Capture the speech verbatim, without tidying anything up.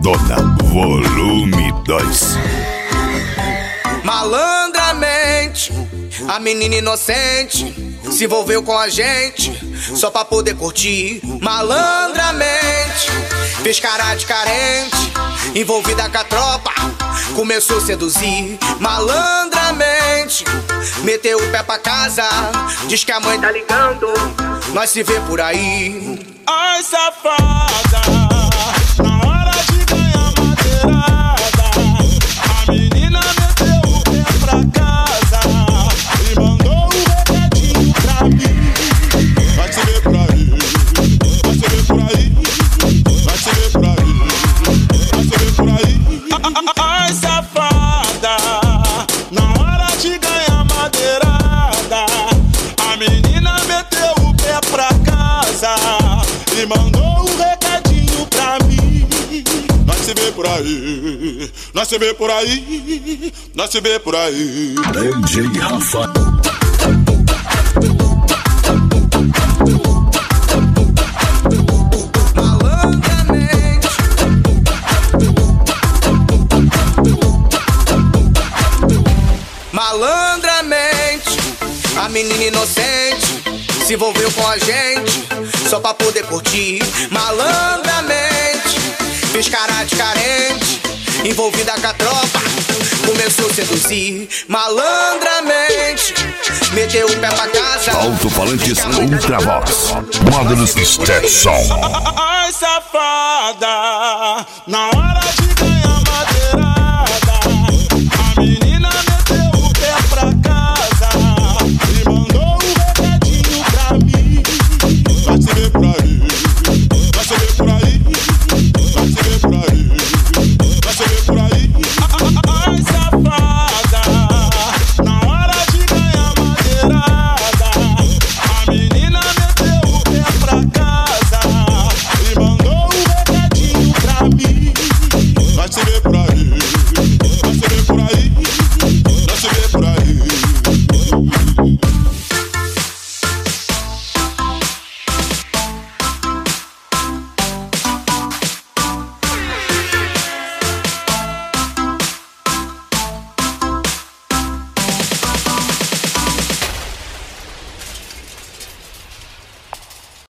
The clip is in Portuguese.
Safadona, volume dois. Malandramente, a menina inocente se envolveu com a gente só pra poder curtir. Malandramente, fez cara de carente, envolvida com a tropa, começou a seduzir. Malandramente, meteu o pé pra casa, diz que a mãe tá ligando, nós se vê por aí. Ai, safada, na hora de ganhar madeirada, a menina meteu o pé pra casa e mandou um recadinho pra mim. Vai se ver por aí, vai se ver por aí, vai se ver por aí, vai se ver por aí. Ai, safada, na hora de ganhar madeirada, a menina meteu o pé pra casa e mandou um recadinho pra mim. Nós se vê por aí, nós se vê por aí, nós se vê por aí. D J Rafa. Malandramente, a menina inocente se envolveu com a gente só pra poder curtir. Malandramente, fez cara de carente, envolvida com a tropa, começou a seduzir. Malandramente, meteu o pé pra casa. Alto-falantes Ultravox, Modulus Stetson. Ai, safada, na hora de ganhar